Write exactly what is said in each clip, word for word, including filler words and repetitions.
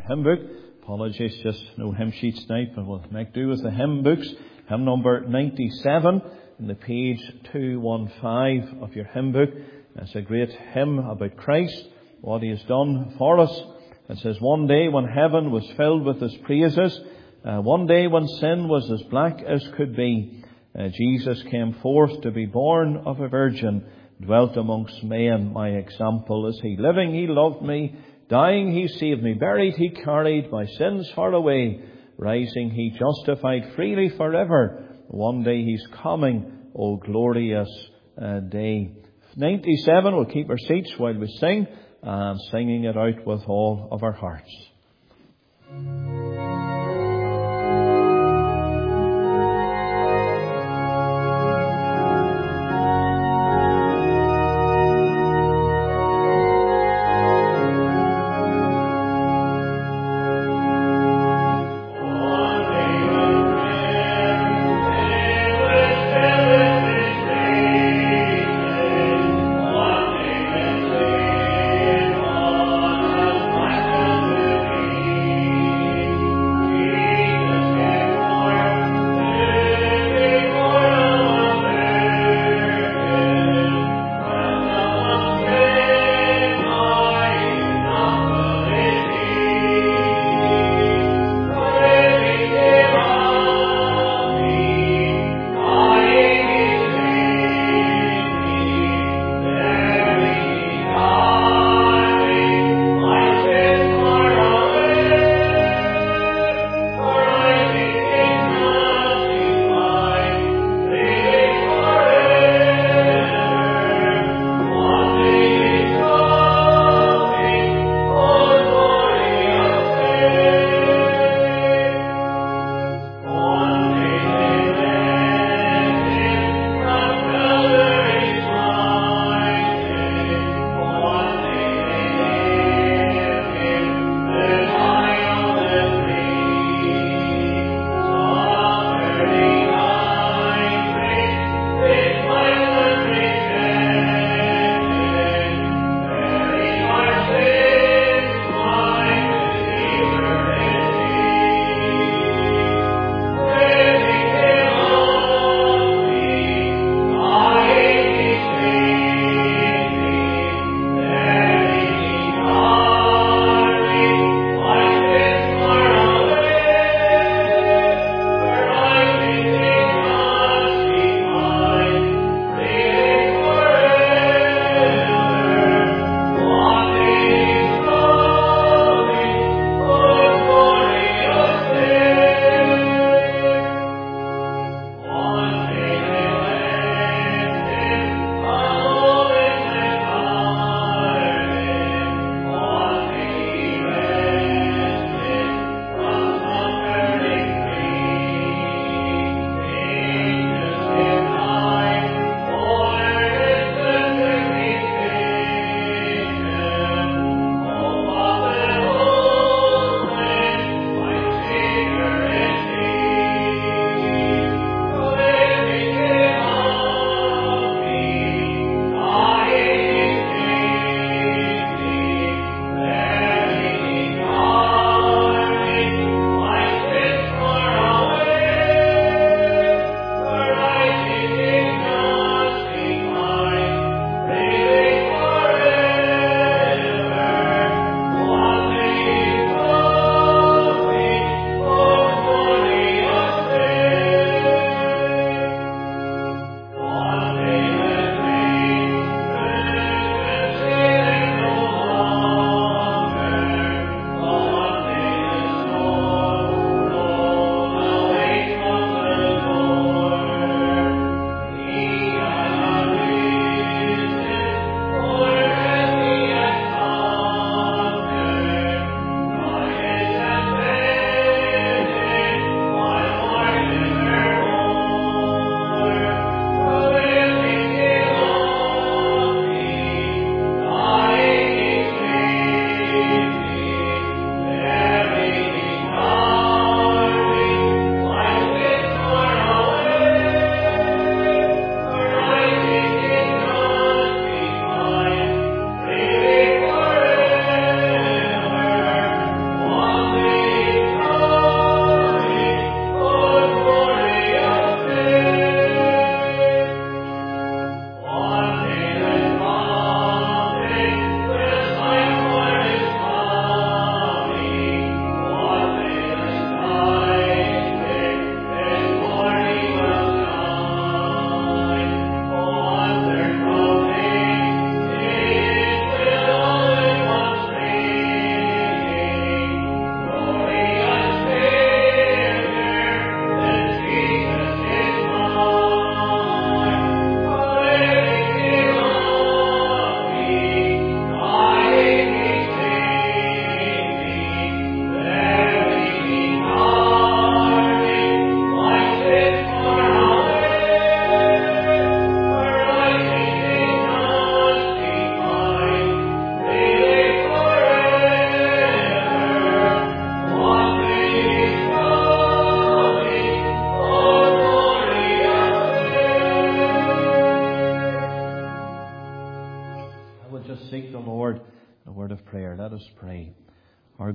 hymn book. Apologies, just no hymn sheets tonight, but we'll make do with the hymn books. Hymn number ninety-seven, in the page two fifteen of your hymn book. It's a great hymn about Christ, what He has done for us. It says, one day when heaven was filled with His praises, uh, one day when sin was as black as could be, uh, Jesus came forth to be born of a virgin, dwelt amongst men. My example is He. Living He loved me, dying He saved me, buried He carried my sins far away, rising He justified freely forever. One day He's coming, O glorious uh, day. ninety-seven, we'll keep our seats while we sing, and singing it out with all of our hearts. One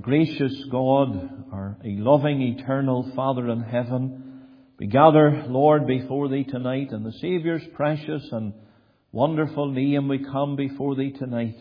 gracious God, our loving, eternal Father in heaven, we gather, Lord, before Thee tonight. In the Saviour's precious and wonderful name we come before Thee tonight.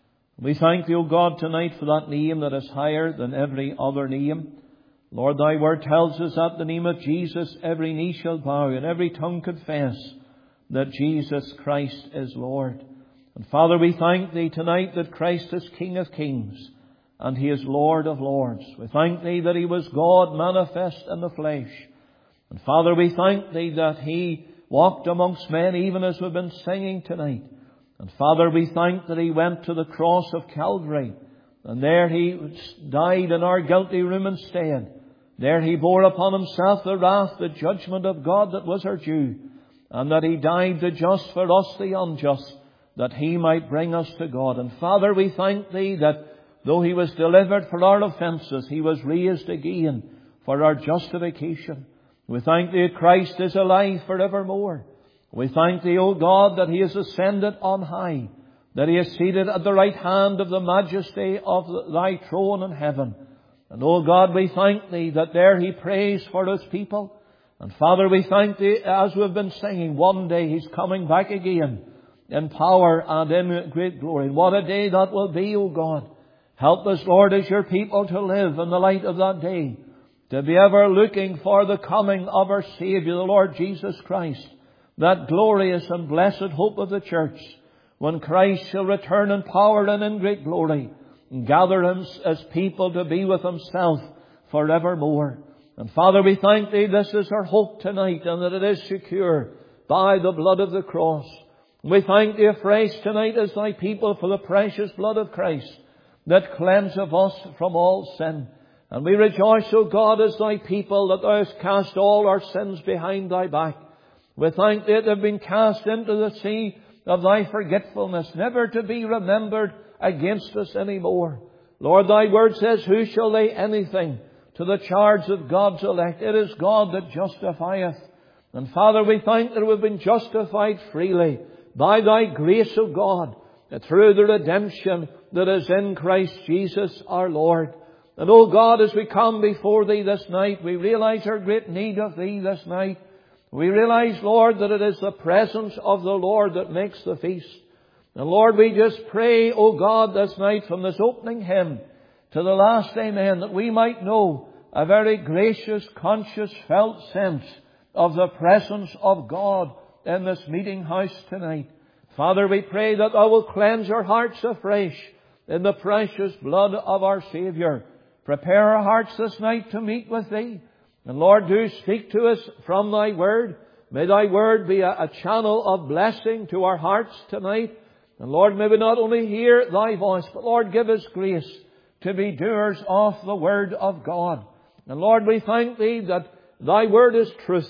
We thank Thee, O God, tonight for that name that is higher than every other name. Lord, Thy word tells us that the name of Jesus every knee shall bow and every tongue confess that Jesus Christ is Lord. And Father, we thank Thee tonight that Christ is King of kings and He is Lord of lords. We thank Thee that He was God manifest in the flesh. And Father, we thank Thee that He walked amongst men even as we've been singing tonight. And Father, we thank that He went to the cross of Calvary. And there He died in our guilty room instead. There He bore upon Himself the wrath, the judgment of God that was our due. And that He died the just for us the unjust, that He might bring us to God. And Father, we thank Thee that though He was delivered for our offences, He was raised again for our justification. We thank Thee that Christ is alive forevermore. We thank Thee, O God, that He is ascended on high, that He is seated at the right hand of the majesty of Thy throne in heaven. And, O God, we thank Thee that there He prays for His people. And, Father, we thank Thee, as we've been singing, one day He's coming back again in power and in great glory. And what a day that will be, O God. Help us, Lord, as Your people to live in the light of that day, to be ever looking for the coming of our Saviour, the Lord Jesus Christ, that glorious and blessed hope of the church, when Christ shall return in power and in great glory, and gather Him as people to be with Himself forevermore. And Father, we thank Thee this is our hope tonight, and that it is secure by the blood of the cross. We thank Thee afresh tonight as Thy people for the precious blood of Christ that cleanseth us from all sin. And we rejoice, O God, as Thy people, that Thou hast cast all our sins behind Thy back. We thank Thee that they've been cast into the sea of Thy forgetfulness, never to be remembered against us any more. Lord, Thy word says, who shall lay anything to the charge of God's elect? It is God that justifieth. And Father, we thank that we've been justified freely by Thy grace, O God, through the redemption that is in Christ Jesus our Lord. And, O God, as we come before Thee this night, we realize our great need of Thee this night. We realize, Lord, that it is the presence of the Lord that makes the feast. And Lord, we just pray, O God, this night from this opening hymn to the last amen, that we might know a very gracious, conscious, felt sense of the presence of God in this meeting house tonight. Father, we pray that Thou wilt cleanse our hearts afresh in the precious blood of our Saviour. Prepare our hearts this night to meet with Thee. And Lord, do speak to us from Thy word. May Thy word be a, a channel of blessing to our hearts tonight. And Lord, may we not only hear Thy voice, but Lord, give us grace to be doers of the word of God. And Lord, we thank Thee that Thy word is truth,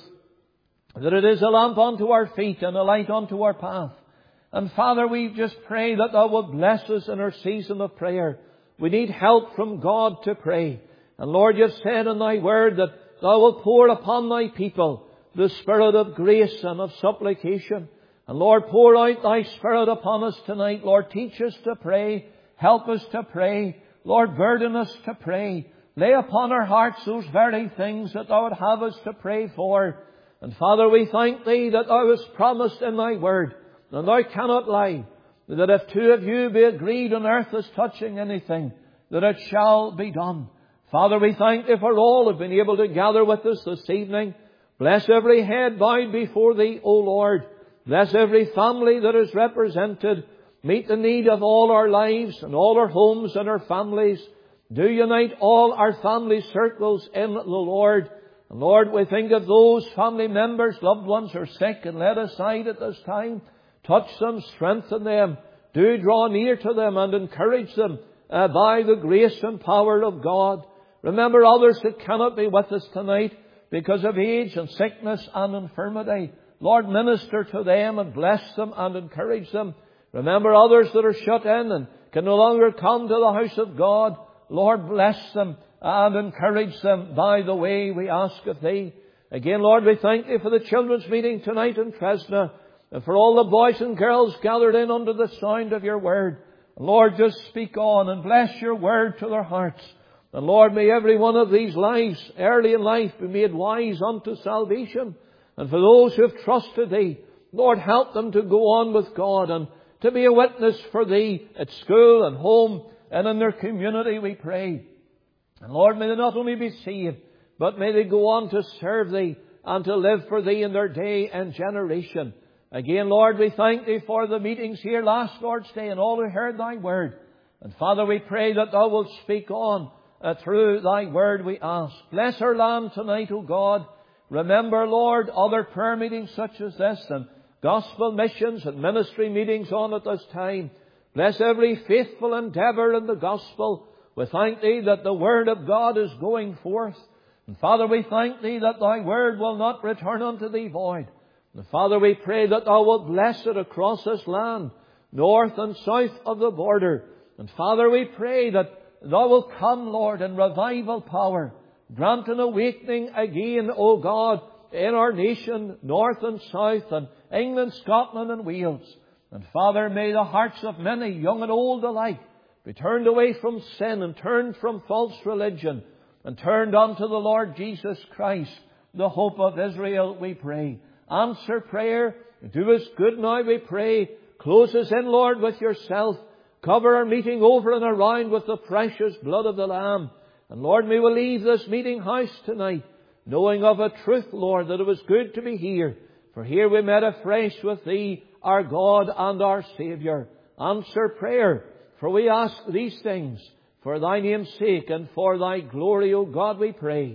that it is a lamp unto our feet and a light unto our path. And Father, we just pray that Thou wilt bless us in our season of prayer. We need help from God to pray. And Lord, You've said in Thy word that Thou wilt pour upon Thy people the spirit of grace and of supplication. And Lord, pour out Thy Spirit upon us tonight. Lord, teach us to pray. Help us to pray. Lord, burden us to pray. Lay upon our hearts those very things that Thou would have us to pray for. And Father, we thank Thee that Thou hast promised in Thy word, and Thou cannot lie, that if two of you be agreed on earth as touching anything, that it shall be done. Father, we thank Thee for all who have been able to gather with us this evening. Bless every head bowed before Thee, O Lord. Bless every family that is represented. Meet the need of all our lives and all our homes and our families. Do unite all our family circles in the Lord. And Lord, we think of those family members, loved ones who are sick and laid aside at this time. Touch them, strengthen them. Do draw near to them and encourage them uh, by the grace and power of God. Remember others that cannot be with us tonight because of age and sickness and infirmity. Lord, minister to them and bless them and encourage them. Remember others that are shut in and can no longer come to the house of God. Lord, bless them and encourage them by the way we ask of Thee. Again, Lord, we thank Thee for the children's meeting tonight in Tresna, and for all the boys and girls gathered in under the sound of Your word. Lord, just speak on and bless Your word to their hearts. And Lord, may every one of these lives, early in life, be made wise unto salvation. And for those who have trusted Thee, Lord, help them to go on with God and to be a witness for Thee at school and home and in their community, we pray. And Lord, may they not only be saved, but may they go on to serve Thee and to live for Thee in their day and generation. Again, Lord, we thank Thee for the meetings here last Lord's Day and all who heard Thy word. And Father, we pray that Thou wilt speak on uh, through Thy word, we ask. Bless our land tonight, O God. Remember, Lord, other prayer meetings such as this and gospel missions and ministry meetings on at this time. Bless every faithful endeavour in the gospel. We thank Thee that the word of God is going forth. And Father, we thank Thee that Thy word will not return unto Thee void. And Father, we pray that Thou wilt bless it across this land, north and south of the border. And Father, we pray that Thou wilt come, Lord, in revival power. Grant an awakening again, O God, in our nation, north and south, and England, Scotland and Wales. And Father, may the hearts of many, young and old alike, be turned away from sin and turned from false religion and turned unto the Lord Jesus Christ, the hope of Israel, we pray. Answer prayer. Do us good now, we pray. Close us in, Lord, with Yourself. Cover our meeting over and around with the precious blood of the Lamb. And Lord, may we leave this meeting house tonight, knowing of a truth, Lord, that it was good to be here. For here we met afresh with Thee, our God and our Saviour. Answer prayer, for we ask these things for Thy name's sake and for Thy glory, O God, we pray.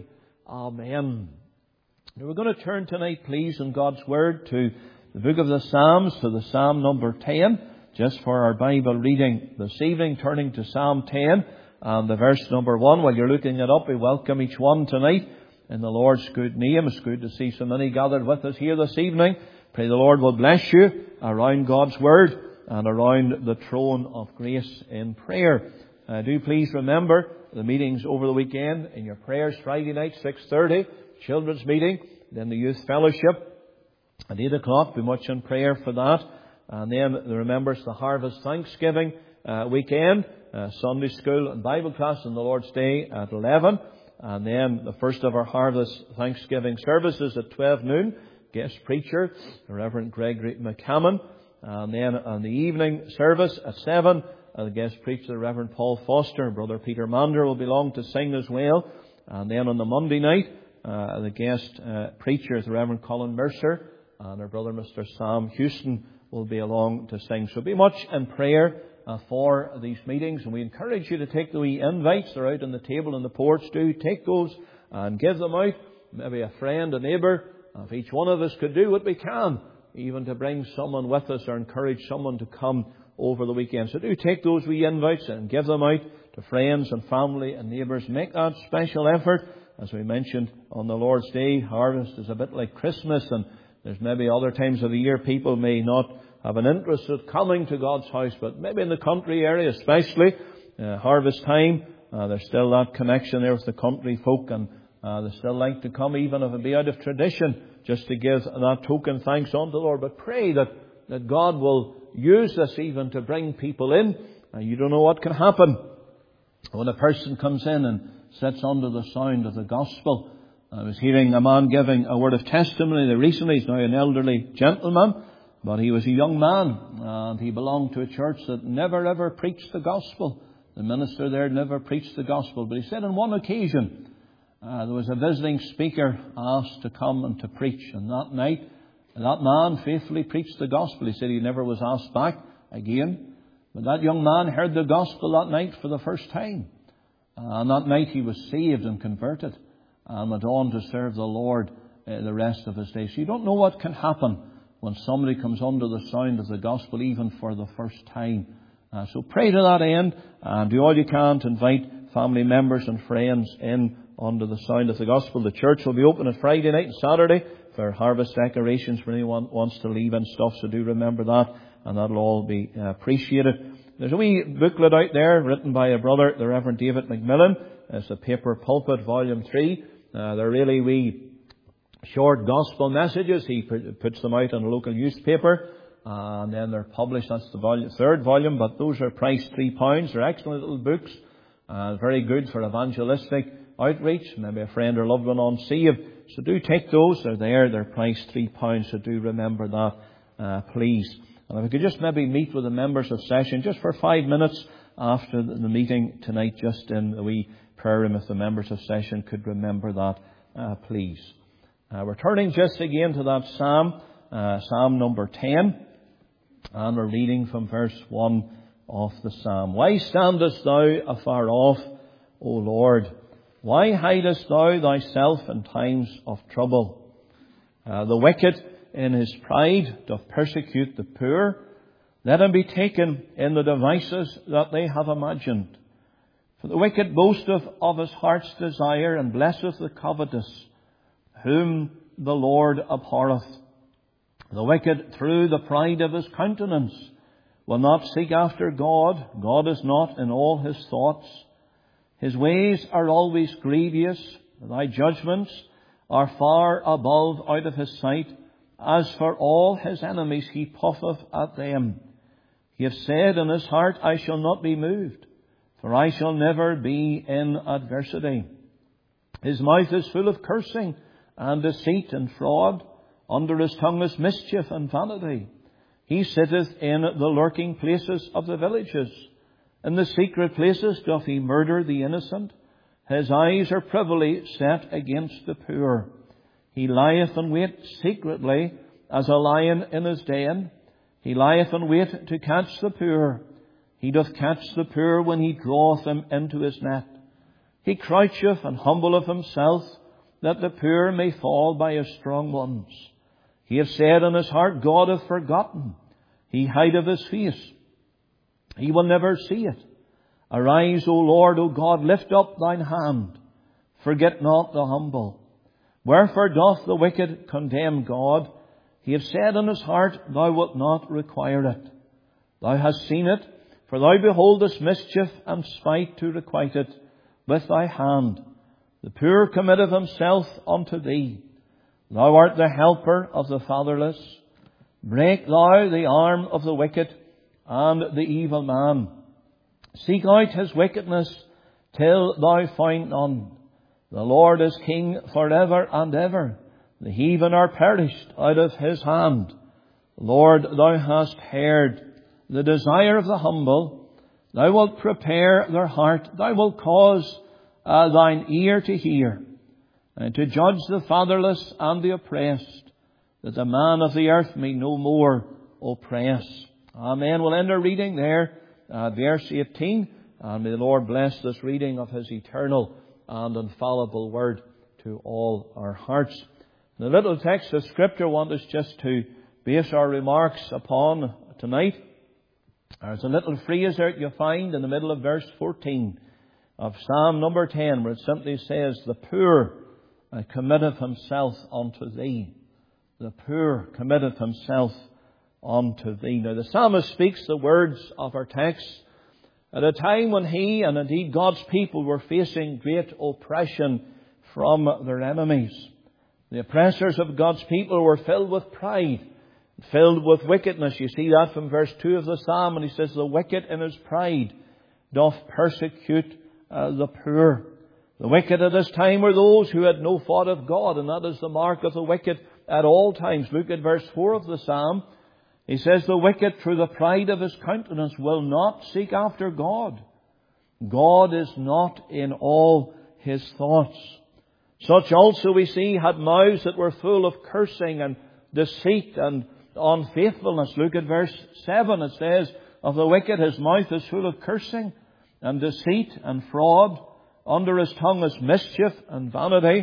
Amen. Now we're going to turn tonight, please, in God's Word to the book of the Psalms, to the Psalm number ten, just for our Bible reading this evening, turning to Psalm ten and the verse number one. While you're looking it up, we welcome each one tonight in the Lord's good name. It's good to see so many gathered with us here this evening. Pray the Lord will bless you around God's Word and around the throne of grace in prayer. Uh, do please remember the meetings over the weekend in your prayers. Friday night, six thirty, children's meeting. Then the youth fellowship at eight o'clock. Be much in prayer for that. And then remember it's the Harvest Thanksgiving uh, weekend. Uh, Sunday school and Bible class on the Lord's Day at eleven. And then the first of our Harvest Thanksgiving services at twelve noon. Guest preacher, the Reverend Gregory McCammon. And then on the evening service at seven, uh, the guest preacher, the Reverend Paul Foster. Brother Peter Mander will be along to sing as well. And then on the Monday night, uh, the guest uh, preacher, the Reverend Colin Mercer. And our brother Mister Sam Houston will be along to sing. So be much in prayer uh, for these meetings. And we encourage you to take the wee invites. They're out on the table on the porch. Do take those and give them out. Maybe a friend, a neighbour. If each one of us could do what we can, even to bring someone with us or encourage someone to come over the weekend. So do take those wee invites and give them out to friends and family and neighbours. Make that special effort. As we mentioned on the Lord's Day, harvest is a bit like Christmas, and there's maybe other times of the year people may not have an interest in coming to God's house, but maybe in the country area especially, uh, harvest time, uh, there's still that connection there with the country folk, and uh, they still like to come, even if it be out of tradition, just to give that token thanks unto the Lord. But pray that, that God will use this even to bring people in. Uh, you don't know what can happen when a person comes in and sits under the sound of the gospel. I was hearing a man giving a word of testimony there recently. He's now an elderly gentleman, but he was a young man, and he belonged to a church that never ever preached the gospel. The minister there never preached the gospel. But he said on one occasion, uh, there was a visiting speaker asked to come and to preach. And that night, that man faithfully preached the gospel. He said he never was asked back again. But that young man heard the gospel that night for the first time. Uh, and that night he was saved and converted, and went on to serve the Lord uh, the rest of his days. So you don't know what can happen when somebody comes under the sound of the gospel, even for the first time. Uh, so pray to that end, and do all you can to invite family members and friends in under the sound of the gospel. The church will be open on Friday night and Saturday for harvest decorations for anyone wants to leave and stuff. So do remember that, and that'll all be uh, appreciated. There's a wee booklet out there written by a brother, the Reverend David McMillan. It's a Paper Pulpit, Volume three. Uh, they're really wee short gospel messages. He puts them out in a local newspaper, uh, and then they're published. That's the volume, third volume, but those are priced three pounds. They're excellent little books. Uh, very good for evangelistic outreach. Maybe a friend or loved one on saved. So do take those. They're there. They're priced three pounds. So do remember that, uh, please. And if we could just maybe meet with the members of session just for five minutes after the meeting tonight, just in the wee prayer room, if the members of session could remember that, uh, please. Uh, we're turning just again to that Psalm, uh, Psalm number ten. And we're reading from verse one of the Psalm. Why standest thou afar off, O Lord? Why hidest thou thyself in times of trouble? Uh, the wicked in his pride doth persecute the poor. Let him be taken in the devices that they have imagined. For the wicked boasteth of his heart's desire, and blesseth the covetous, whom the Lord abhorreth. The wicked, through the pride of his countenance, will not seek after God. God is not in all his thoughts. His ways are always grievous. Thy judgments are far above out of his sight. As for all his enemies, he puffeth at them. He hath said in his heart, I shall not be moved, for I shall never be in adversity. His mouth is full of cursing and deceit and fraud. Under his tongue is mischief and vanity. He sitteth in the lurking places of the villages. In the secret places doth he murder the innocent. His eyes are privily set against the poor. He lieth in wait secretly as a lion in his den. He lieth in wait to catch the poor. He doth catch the poor when he draweth them into his net. He croucheth and humbleth himself, that the poor may fall by his strong ones. He hath said in his heart, God hath forgotten. He hideth his face. He will never see it. Arise, O Lord, O God, lift up thine hand. Forget not the humble. Wherefore doth the wicked condemn God? He hath said in his heart, thou wilt not require it. Thou hast seen it, for thou beholdest mischief and spite to requite it with thy hand. The poor committeth himself unto thee. Thou art the helper of the fatherless. Break thou the arm of the wicked and the evil man. Seek out his wickedness till thou find none. The Lord is king forever and ever. The heathen are perished out of his hand. Lord, thou hast heard the desire of the humble. Thou wilt prepare their heart. Thou wilt cause uh, thine ear to hear, and to judge the fatherless and the oppressed, that the man of the earth may no more oppress. Amen. We'll end our reading there, uh, verse eighteen. And may the Lord bless this reading of his eternal and infallible word to all our hearts. The little text of Scripture I want us just to base our remarks upon tonight. There's a little phrase there you find in the middle of verse fourteen of Psalm number ten, where it simply says, the poor committeth himself unto thee. The poor committeth himself unto thee. Now the psalmist speaks the words of our text at a time when he and indeed God's people were facing great oppression from their enemies. The oppressors of God's people were filled with pride, filled with wickedness. You see that from verse two of the psalm, and he says, the wicked in his pride doth persecute uh, the poor. The wicked at this time were those who had no thought of God, and that is the mark of the wicked at all times. Look at verse four of the psalm. He says, the wicked through the pride of his countenance will not seek after God. God is not in all his thoughts. Such also we see had mouths that were full of cursing and deceit and unfaithfulness. Look at verse seven. It says, of the wicked his mouth is full of cursing and deceit and fraud. Under his tongue is mischief and vanity.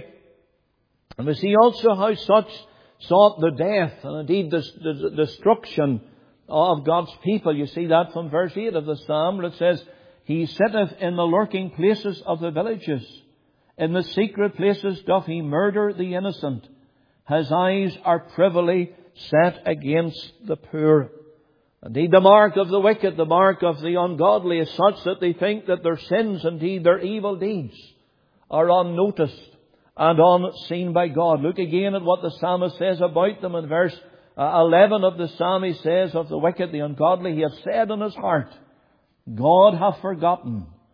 And we see also how such sought the death and indeed the, the, the destruction of God's people. You see that from verse eight of the psalm, where it says, he sitteth in the lurking places of the villages. In the secret places doth he murder the innocent. His eyes are privily set against the poor. Indeed, the mark of the wicked, the mark of the ungodly, is such that they think that their sins, indeed their evil deeds, are unnoticed and unseen by God. Look again at what the psalmist says about them in verse eleven of the psalm. He says of the wicked, the ungodly, he hath said in his heart, God hath forgotten.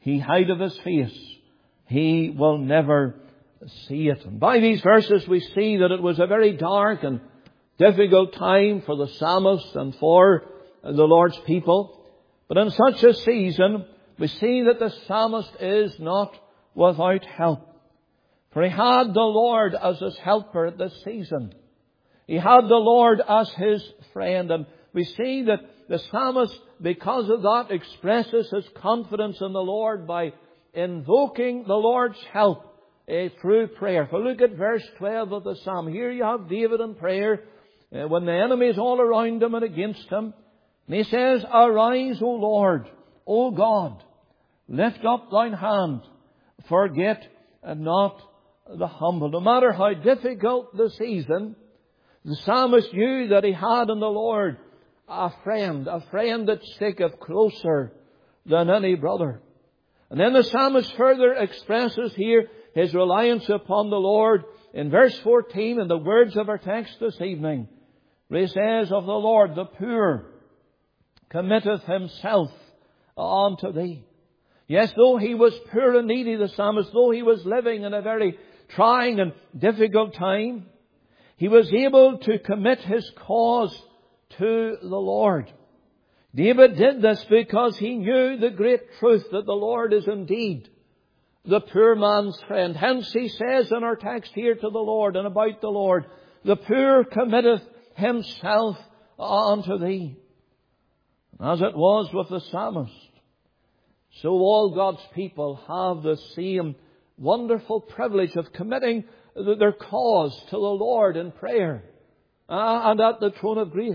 He hideth his face. He will never see it. And by these verses we see that it was a very dark and difficult time for the psalmist and for the Lord's people. But in such a season, we see that the psalmist is not without help. For he had the Lord as his helper at this season. He had the Lord as his friend. And we see that the psalmist, because of that, expresses his confidence in the Lord by invoking the Lord's help uh, through prayer. For look at verse twelve of the psalm. Here you have David in prayer uh, when the enemy is all around him and against him. And he says, Arise, O Lord, O God, lift up thine hand, forget not the humble. No matter how difficult the season, the psalmist knew that he had in the Lord a friend, a friend that sticketh closer than any brother. And then the psalmist further expresses here his reliance upon the Lord in verse fourteen, in the words of our text this evening, where he says, Of the Lord the poor committeth himself unto thee. Yes, though he was poor and needy, the psalmist, though he was living in a very trying and difficult time, he was able to commit his cause to the Lord. David did this because he knew the great truth that the Lord is indeed the poor man's friend. Hence he says in our text here to the Lord and about the Lord, The poor committeth himself unto thee. As it was with the psalmist, so all God's people have the same wonderful privilege of committing their cause to the Lord in prayer and at the throne of grace.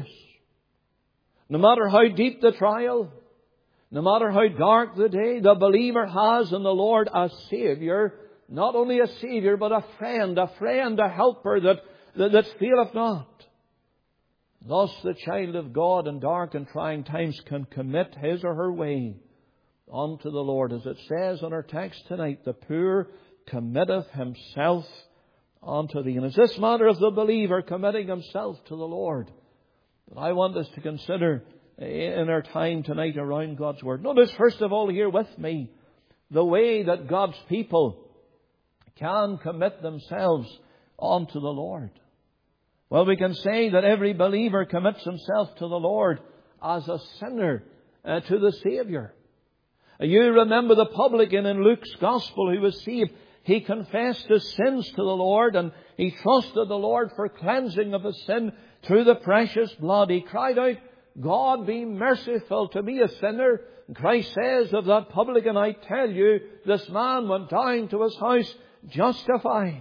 No matter how deep the trial, no matter how dark the day, the believer has in the Lord a Saviour, not only a Saviour, but a friend, a friend, a helper that, that, that faileth not. Thus the child of God in dark and trying times can commit his or her way unto the Lord. As it says in our text tonight, the poor committeth himself unto thee. And it's this matter of the believer committing himself to the Lord that I want us to consider in our time tonight around God's Word. Notice first of all here with me the way that God's people can commit themselves unto the Lord. Well, we can say that every believer commits himself to the Lord as a sinner uh, to the Saviour. You remember the publican in Luke's Gospel who was saved. He confessed his sins to the Lord and he trusted the Lord for cleansing of his sin through the precious blood. He cried out, God be merciful to me, a sinner. And Christ says of that publican, I tell you, this man went down to his house justified.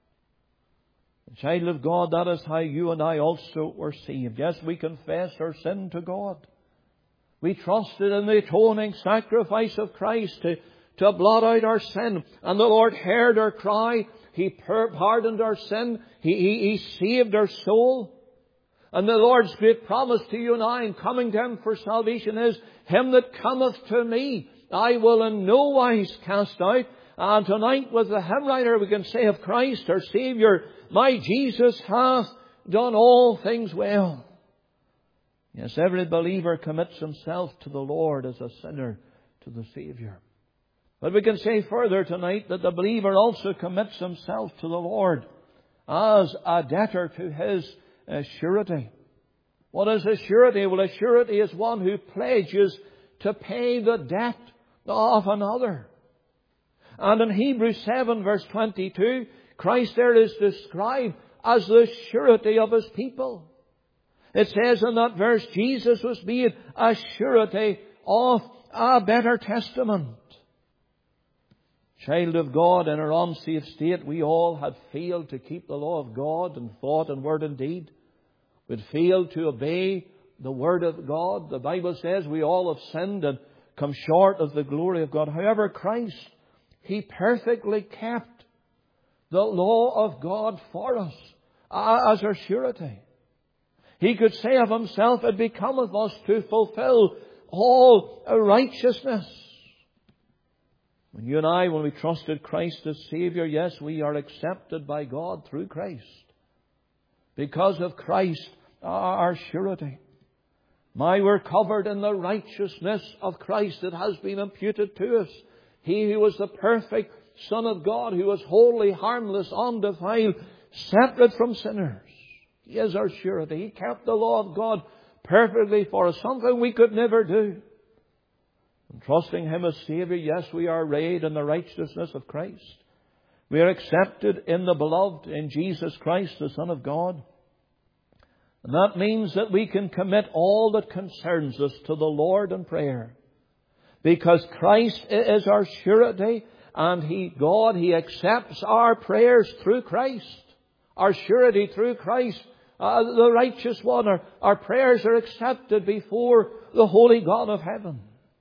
The child of God, that is how you and I also were saved. Yes, we confessed our sin to God. We trusted in the atoning sacrifice of Christ to, to blot out our sin. And the Lord heard our cry. He pardoned our sin. He, he, he saved our soul. And the Lord's great promise to you and I in coming to Him for salvation is, Him that cometh to me, I will in no wise cast out. And tonight with the hymn writer we can say of Christ our Saviour, My Jesus hath done all things well. Yes, every believer commits himself to the Lord as a sinner to the Saviour. But we can say further tonight that the believer also commits himself to the Lord as a debtor to His uh, surety. What is a surety? Well, a surety is one who pledges to pay the debt of another. And in Hebrews seven verse twenty-two, Christ there is described as the surety of His people. It says in that verse, Jesus was made a surety of a better testament. Child of God, in our unsaved state, we all had failed to keep the law of God in thought and word and deed. We'd failed to obey the Word of God. The Bible says we all have sinned and come short of the glory of God. However, Christ, He perfectly kept the law of God for us as our surety. He could say of Himself, It becometh us to fulfill all righteousness. When you and I, when we trusted Christ as Saviour, yes, we are accepted by God through Christ. Because of Christ, our surety. My, we're covered in the righteousness of Christ that has been imputed to us. He who was the perfect Son of God, who was wholly harmless, undefiled, separate from sinners. He is our surety. He kept the law of God perfectly for us, something we could never do. And trusting Him as Saviour, yes, we are arrayed in the righteousness of Christ. We are accepted in the Beloved, in Jesus Christ, the Son of God. And that means that we can commit all that concerns us to the Lord in prayer. Because Christ is our surety, and He, God, He accepts our prayers through Christ. Our surety through Christ, uh, the righteous one. Our, our prayers are accepted before the holy God of heaven.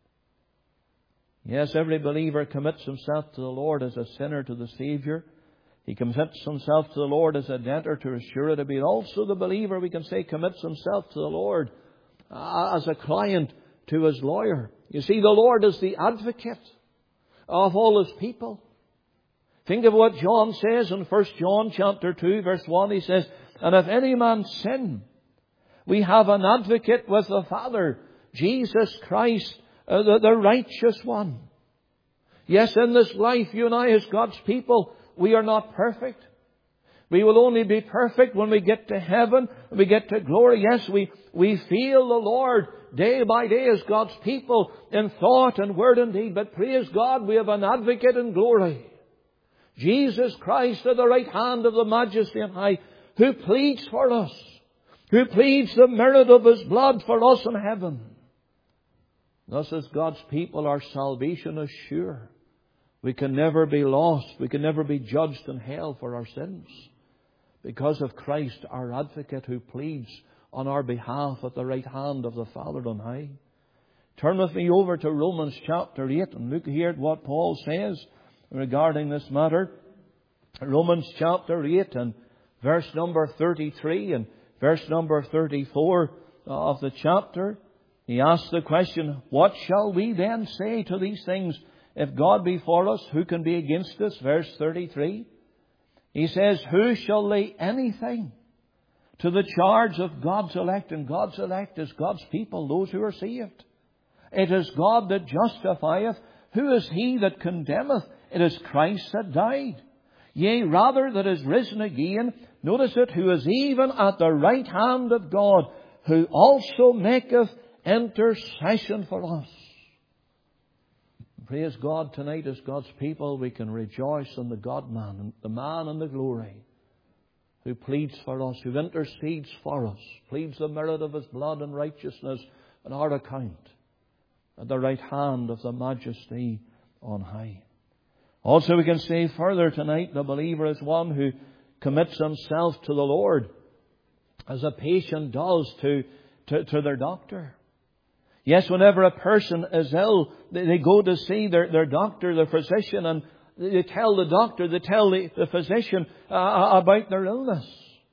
Yes, every believer commits himself to the Lord as a sinner to the Saviour. He commits himself to the Lord as a debtor to his surety. But also the believer, we can say, commits himself to the Lord uh, as a client to his lawyer. You see, the Lord is the advocate of all His people. Think of what John says in First John chapter two, verse one. He says, "And if any man sin, we have an advocate with the Father, Jesus Christ, uh, the, the righteous one." Yes, in this life, you and I as God's people, we are not perfect. We will only be perfect when we get to heaven, when we get to glory. Yes, we, we feel the Lord day by day as God's people in thought and word and deed. But praise God, we have an advocate in glory. Jesus Christ at the right hand of the Majesty on high, who pleads for us, who pleads the merit of His blood for us in heaven. Thus, as God's people, our salvation is sure. We can never be lost. We can never be judged in hell for our sins, because of Christ, our advocate, who pleads on our behalf at the right hand of the Father on high. Turn with me over to Romans chapter eight and look here at what Paul says regarding this matter. Romans chapter eight and verse number thirty-three and verse number thirty-four of the chapter. He asks the question, "What shall we then say to these things? If God be for us, who can be against us?" Verse thirty-three. He says, "Who shall lay anything to the charge of God's elect?" And God's elect is God's people, those who are saved. "It is God that justifieth. Who is he that condemneth? It is Christ that died. Yea, rather that is risen again." Notice it, "who is even at the right hand of God, who also maketh intercession for us." Praise God, tonight as God's people, we can rejoice in the God-man, the man in the glory, who pleads for us, who intercedes for us, pleads the merit of His blood and righteousness on our account, at the right hand of the Majesty on high. Also, we can say further tonight, the believer is one who commits himself to the Lord as a patient does to, to, to their doctor. Yes, whenever a person is ill, they, they go to see their, their doctor, their physician, and they tell the doctor, they tell the, the physician uh, about their illness.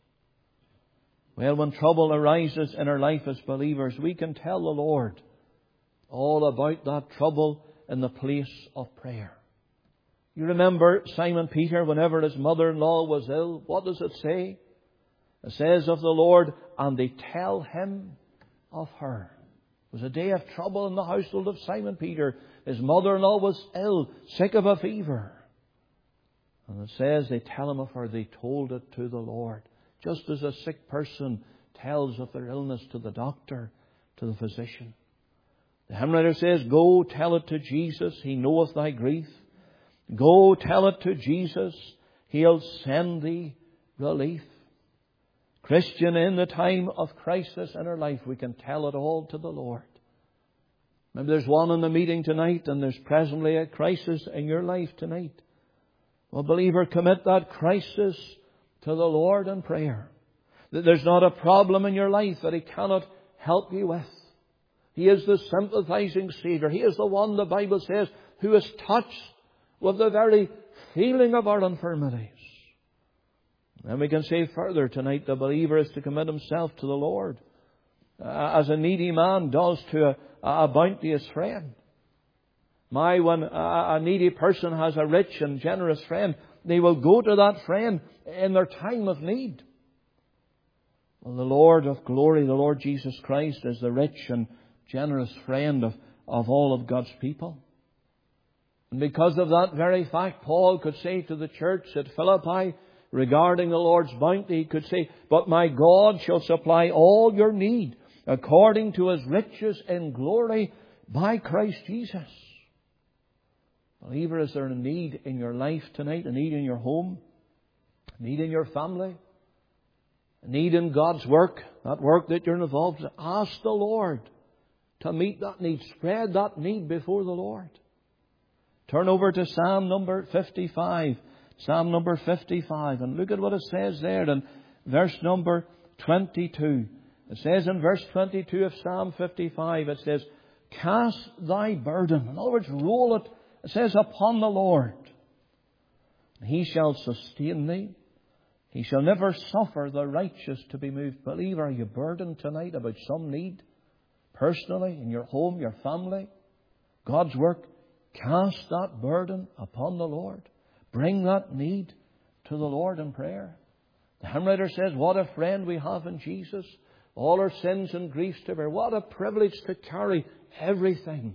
Well, when trouble arises in our life as believers, we can tell the Lord all about that trouble in the place of prayer. You remember Simon Peter, whenever his mother-in-law was ill, what does it say? It says of the Lord, "And they tell him of her." It was a day of trouble in the household of Simon Peter. His mother-in-law was ill, sick of a fever. And it says they tell him of her. They told it to the Lord. Just as a sick person tells of their illness to the doctor, to the physician. The hymn writer says, "Go tell it to Jesus, He knoweth thy grief. Go tell it to Jesus, He'll send thee relief." Christian, in the time of crisis in our life, we can tell it all to the Lord. Maybe there's one in the meeting tonight and there's presently a crisis in your life tonight. Well, believer, commit that crisis to the Lord in prayer. That there's not a problem in your life that He cannot help you with. He is the sympathizing Saviour. He is the one, the Bible says, who is touched with the very feeling of our infirmities. And we can say further tonight, the believer is to commit himself to the Lord, uh, as a needy man does to a, a bounteous friend. My, when a, a needy person has a rich and generous friend, they will go to that friend in their time of need. Well, the Lord of glory, the Lord Jesus Christ, is the rich and generous friend of, of all of God's people. And because of that very fact, Paul could say to the church at Philippi, regarding the Lord's bounty, he could say, "But my God shall supply all your need according to His riches in glory by Christ Jesus." Believer, is there a need in your life tonight? A need in your home? A need in your family? A need in God's work? That work that you're involved in? Ask the Lord to meet that need. Spread that need before the Lord. Turn over to Psalm number fifty-five. Psalm number fifty-five. And look at what it says there in verse number twenty-two. It says in verse twenty-two of Psalm fifty-five, it says, "Cast thy burden." In other words, roll it. It says, "upon the Lord. He shall sustain thee. He shall never suffer the righteous to be moved." Believer, are you burdened tonight about some need? Personally, in your home, your family, God's work. Cast that burden upon the Lord. Bring that need to the Lord in prayer. The hymn writer says, what a friend we have in Jesus. All our sins and griefs to bear. What a privilege to carry everything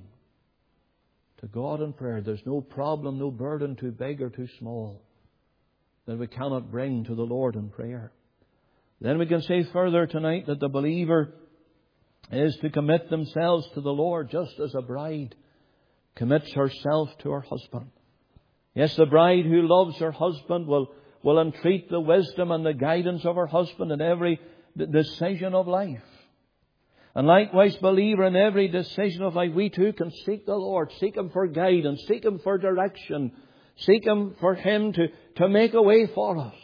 to God in prayer. There's no problem, no burden too big or too small that we cannot bring to the Lord in prayer. Then we can say further tonight that the believer is to commit themselves to the Lord just as a bride commits herself to her husband. Yes, the bride who loves her husband will, will entreat the wisdom and the guidance of her husband in every decision of life. And likewise, believer, in every decision of life, we too can seek the Lord, seek Him for guidance, seek Him for direction, seek Him for Him to, to make a way for us.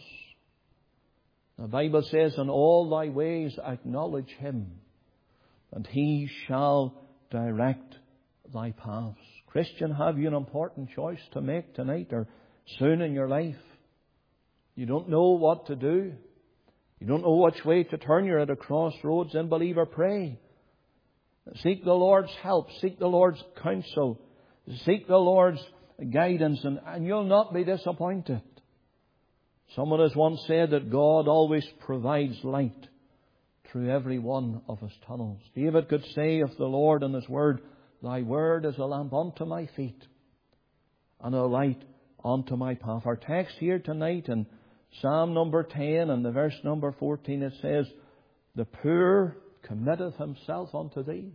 The Bible says, "In all thy ways acknowledge Him, and He shall direct thy paths." Christian, have you an important choice to make tonight or soon in your life? You don't know what to do. You don't know which way to turn. You're at a crossroads. Then, believer, pray. Seek the Lord's help. Seek the Lord's counsel. Seek the Lord's guidance, and, and you'll not be disappointed. Someone has once said that God always provides light through every one of His tunnels. David could say of the Lord in His Word, "Thy word is a lamp unto my feet and a light unto my path." Our text here tonight in Psalm number ten and the verse number fourteen, it says, "The poor committeth himself unto thee."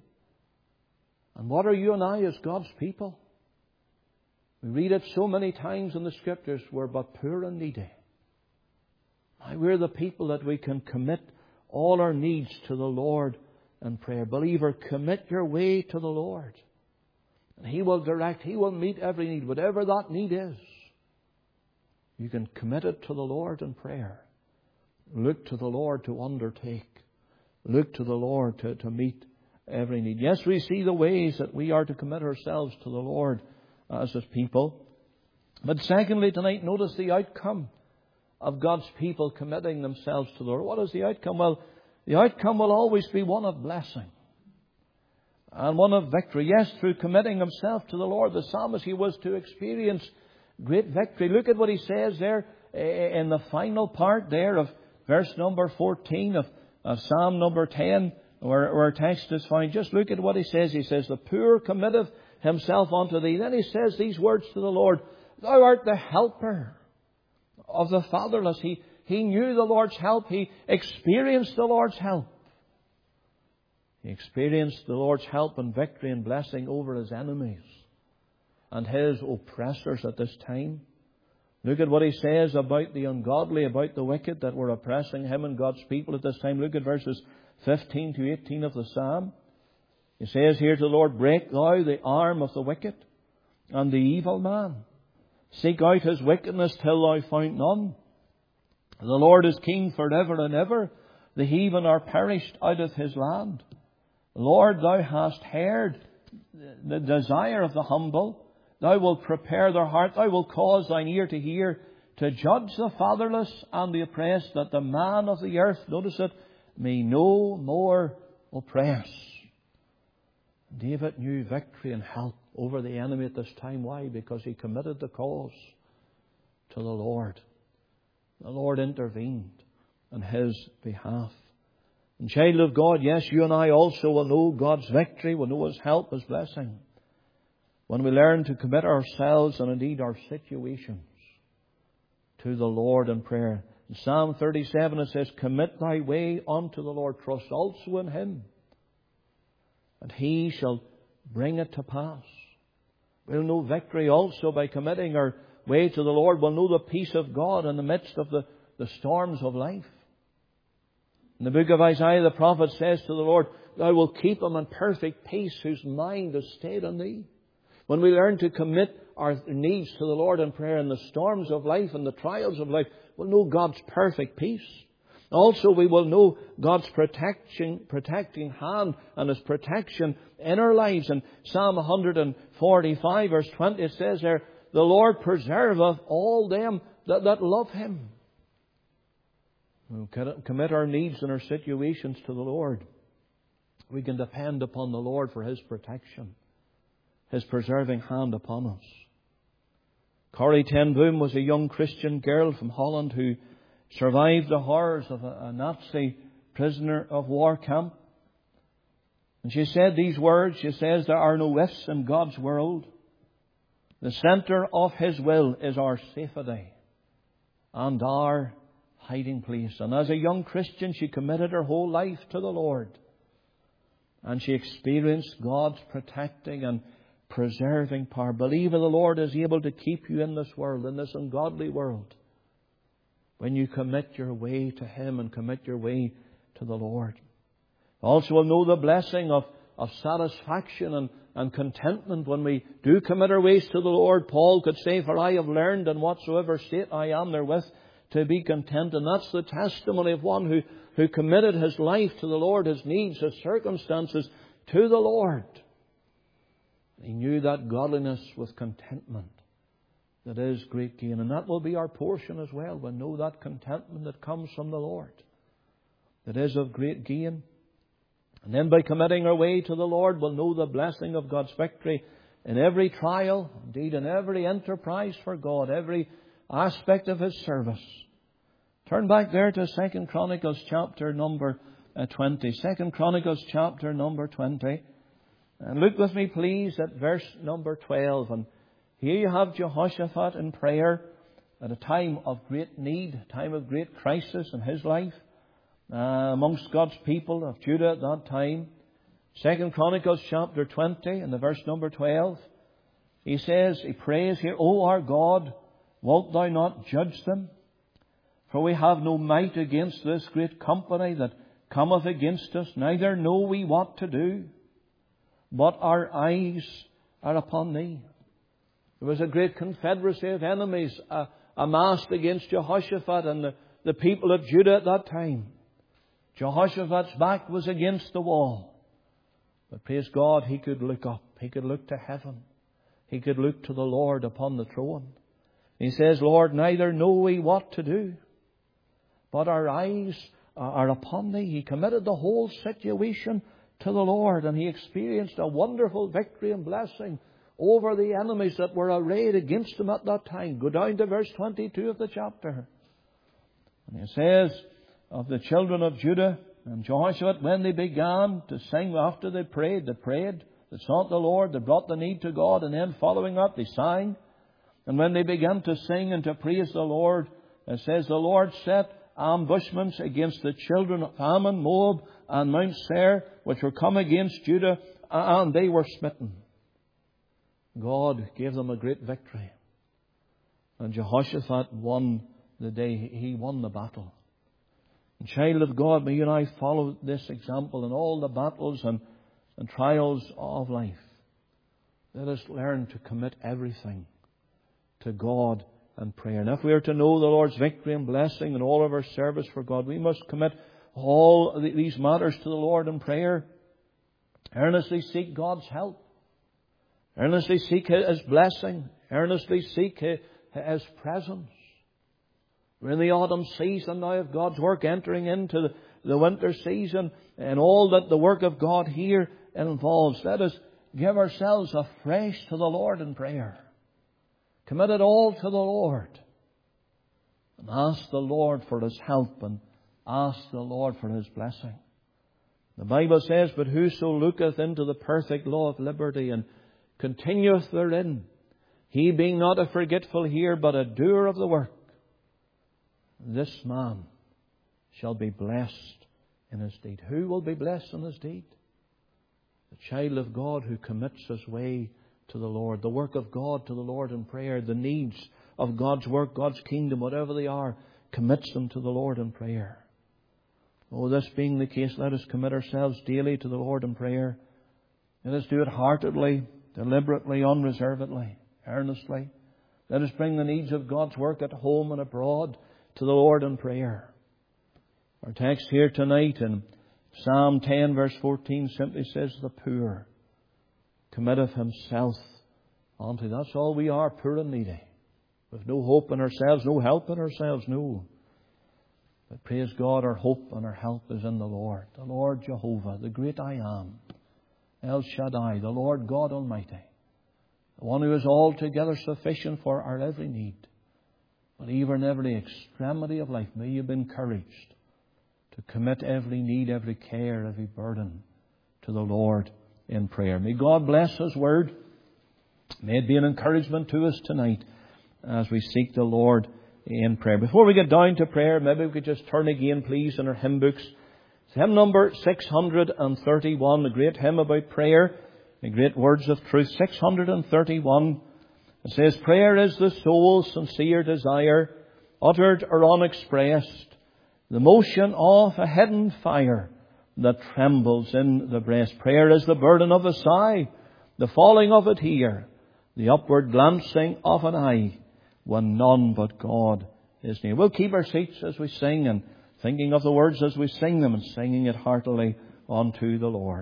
And what are you and I as God's people? We read it so many times in the Scriptures, we're but poor and needy. Now, we're the people that we can commit all our needs to the Lord in prayer. Believer, commit your way to the Lord. And He will direct, He will meet every need, whatever that need is. You can commit it to the Lord in prayer. Look to the Lord to undertake. Look to the Lord to, to meet every need. Yes, we see the ways that we are to commit ourselves to the Lord as His people. But secondly, tonight, notice the outcome of God's people committing themselves to the Lord. What is the outcome? Well, the outcome will always be one of blessing and one of victory. Yes, through committing himself to the Lord, the psalmist, he was to experience great victory. Look at what he says there in the final part there of verse number fourteen of, of Psalm number ten, where, where our text is found. Just look at what he says. He says, "The poor committeth himself unto thee." Then he says these words to the Lord, "Thou art the helper of the fatherless." He, he knew the Lord's help. He experienced the Lord's help. He experienced the Lord's help and victory and blessing over his enemies and his oppressors at this time. Look at what he says about the ungodly, about the wicked that were oppressing him and God's people at this time. Look at verses fifteen to eighteen of the Psalm. He says here to the Lord, "Break thou the arm of the wicked and the evil man. Seek out his wickedness till thou find none. The Lord is king forever and ever. The heathen are perished out of his land. Lord, thou hast heard the desire of the humble. Thou wilt prepare their heart. Thou wilt cause thine ear to hear, to judge the fatherless and the oppressed, that the man of the earth," notice it, "may no more oppress." David knew victory and help over the enemy at this time. Why? Because he committed the cause to the Lord. The Lord intervened on his behalf. And child of God, yes, you and I also will know God's victory, will know His help, His blessing. when we learn to commit ourselves and indeed our situations to the Lord in prayer. In Psalm thirty-seven it says, "Commit thy way unto the Lord, trust also in Him, and He shall bring it to pass." We'll know victory also by committing our way to the Lord. We'll know the peace of God in the midst of the, the storms of life. In the book of Isaiah, the prophet says to the Lord, "Thou wilt keep him in perfect peace whose mind is stayed on Thee." When we learn to commit our needs to the Lord in prayer in the storms of life and the trials of life, we'll know God's perfect peace. Also, we will know God's protection, protecting hand and His protection in our lives. In Psalm one forty-five, verse twenty, it says there, "The Lord preserveth all them that, that love Him." We'll commit our needs and our situations to the Lord. We can depend upon the Lord for His protection, His preserving hand upon us. Corrie ten Boom was a young Christian girl from Holland who survived the horrors of a, a Nazi prisoner of war camp. And she said these words. She says, "There are no ifs in God's world. The centre of His will is our safety and our hiding place." And as a young Christian, she committed her whole life to the Lord. And she experienced God's protecting and preserving power. Believe in the Lord is able to keep you in this world, in this ungodly world, when you commit your way to Him and commit your way to the Lord. Also, we'll know the blessing of, of satisfaction and, and contentment when we do commit our ways to the Lord. Paul could say, "For I have learned in whatsoever state I am therewith to be content." And that's the testimony of one who, who committed his life to the Lord, his needs, his circumstances to the Lord. He knew that godliness with contentment, that is great gain. And that will be our portion as well. We'll know that contentment that comes from the Lord, that is of great gain. And then by committing our way to the Lord, we'll know the blessing of God's victory in every trial, indeed in every enterprise for God, every aspect of His service. Turn back there to Second Chronicles chapter number twenty. Second Chronicles chapter number twenty. And look with me, please, at verse number twelve. And here you have Jehoshaphat in prayer at a time of great need, a time of great crisis in his life, uh, amongst God's people of Judah at that time. Second Chronicles chapter twenty and the verse number twelve. He says, he prays here, "O our God, wilt Thou not judge them? For we have no might against this great company that cometh against us, neither know we what to do. But our eyes are upon Thee." There was a great confederacy of enemies uh, amassed against Jehoshaphat and the, the people of Judah at that time. Jehoshaphat's back was against the wall. But praise God, he could look up. He could look to heaven. He could look to the Lord upon the throne. He says, "Lord, neither know we what to do, but our eyes are upon Thee." He committed the whole situation to the Lord, and he experienced a wonderful victory and blessing over the enemies that were arrayed against him at that time. Go down to verse twenty-two of the chapter. And it says of the children of Judah and Jehoshaphat, when they began to sing after they prayed, they prayed, they sought the Lord, they brought the need to God, and then following that they sang. And when they began to sing and to praise the Lord, it says, "The Lord set ambushments against the children of Ammon, Moab, and Mount Seir, which were come against Judah, and they were smitten." God gave them a great victory. And Jehoshaphat won the day. He won the battle. And child of God, may you and I follow this example in all the battles and, and trials of life. Let us learn to commit everything to God and prayer. And if we are to know the Lord's victory and blessing in all of our service for God, we must commit all these matters to the Lord in prayer. Earnestly seek God's help. Earnestly seek His blessing. Earnestly seek His presence. We're in the autumn season now of God's work, entering into the, the winter season, and all that the work of God here involves. Let us give ourselves afresh to the Lord in prayer. Commit it all to the Lord. And ask the Lord for His help, and ask the Lord for His blessing. The Bible says, "But whoso looketh into the perfect law of liberty, and continueth therein, he being not a forgetful hearer, but a doer of the work, this man shall be blessed in his deed. Who will be blessed in his deed? The child of God who commits his way to the Lord, the work of God to the Lord in prayer, the needs of God's work, God's kingdom, whatever they are, commits them to the Lord in prayer. Oh, this being the case, let us commit ourselves daily to the Lord in prayer. Let us do it heartedly, deliberately, unreservedly, earnestly. Let us bring the needs of God's work at home and abroad to the Lord in prayer. Our text here tonight in Psalm ten verse fourteen simply says, the poor committeth himself unto. That's all we are, poor and needy. With no hope in ourselves, no help in ourselves, no. But praise God, our hope and our help is in the Lord. The Lord Jehovah, the great I Am. El Shaddai, the Lord God Almighty. The one who is altogether sufficient for our every need. But even in every extremity of life, may you be encouraged to commit every need, every care, every burden to the Lord in prayer. May God bless His Word. May it be an encouragement to us tonight as we seek the Lord in prayer. Before we get down to prayer, maybe we could just turn again, please, in our hymn books. It's hymn number six hundred thirty-one, a great hymn about prayer, the great words of truth. six hundred thirty-one. It says, prayer is the soul's sincere desire, uttered or unexpressed, the motion of a hidden fire that trembles in the breast. Prayer is the burden of a sigh, the falling of a tear, the upward glancing of an eye, when none but God is near. We'll keep our seats as we sing, and thinking of the words as we sing them, and singing it heartily unto the Lord.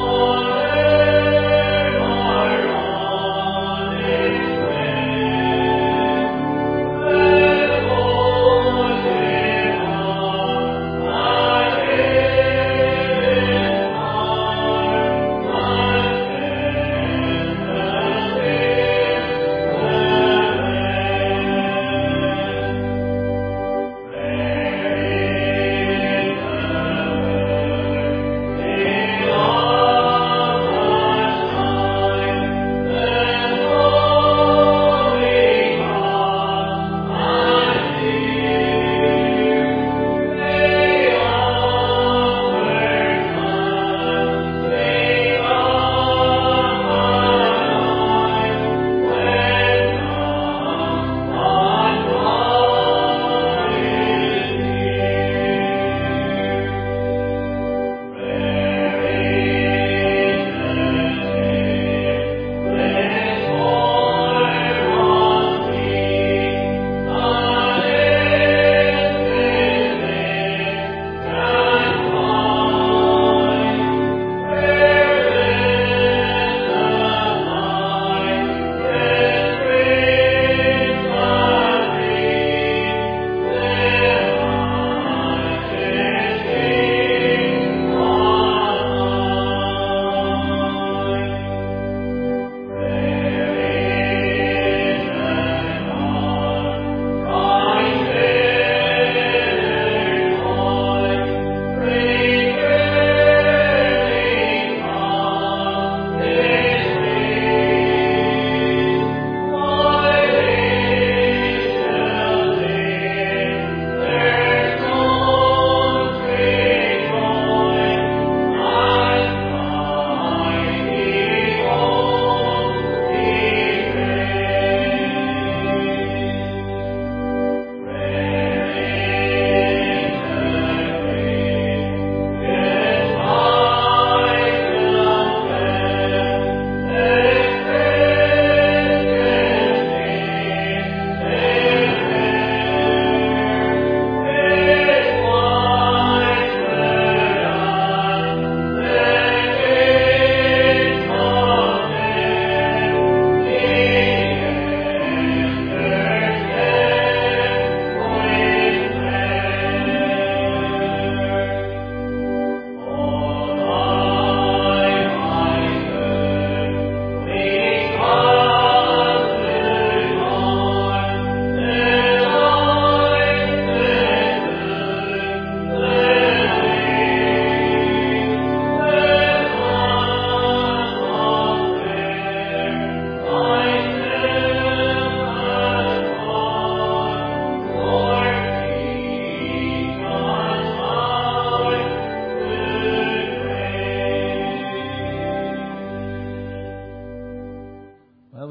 Prayer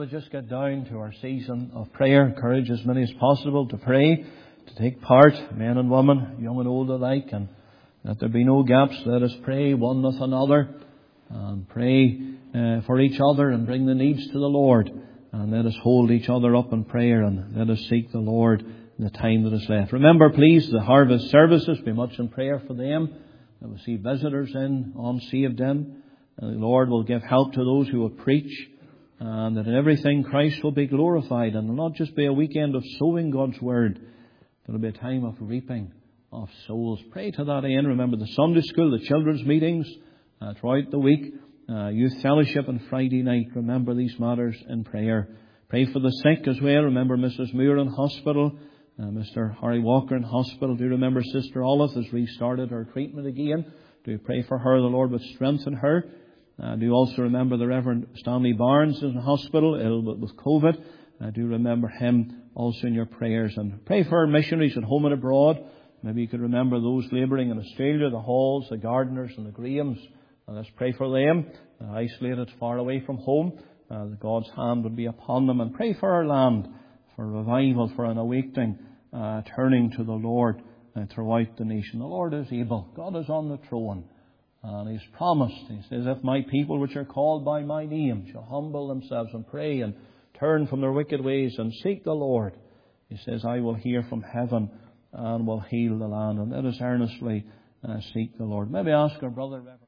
to just get down to our season of prayer. Encourage as many as possible to pray, to take part, men and women, young and old alike, and that there be no gaps. Let us pray one with another and pray uh, for each other and bring the needs to the Lord. And let us hold each other up in prayer and let us seek the Lord in the time that is left. Remember, please, the harvest services. Be much in prayer for them. That we see visitors in, unsaved in. And the Lord will give help to those who will preach. And that in everything Christ will be glorified. And it will not just be a weekend of sowing God's Word. It will be a time of reaping of souls. Pray to that end. Remember the Sunday school, the children's meetings uh, throughout the week. Uh, youth fellowship on Friday night. Remember these matters in prayer. Pray for the sick as well. Remember Missus Muir in hospital. Uh, Mister Harry Walker in hospital. Do remember Sister Olive has restarted her treatment again. Do pray for her. The Lord would strengthen her. Uh, do also remember the Reverend Stanley Barnes in hospital, ill with COVID. Uh, do remember him also in your prayers. And pray for our missionaries at home and abroad. Maybe you could remember those labouring in Australia, the Halls, the Gardeners and the Grahams. And let's pray for them, uh, isolated far away from home. Uh, that God's hand would be upon them. And pray for our land, for revival, for an awakening, uh, turning to the Lord uh, throughout the nation. The Lord is able. God is on the throne. And He's promised, He says, if my people which are called by my name shall humble themselves and pray and turn from their wicked ways and seek the Lord, He says, I will hear from heaven and will heal the land. And let us earnestly uh, seek the Lord. Maybe ask our brother, Reverend.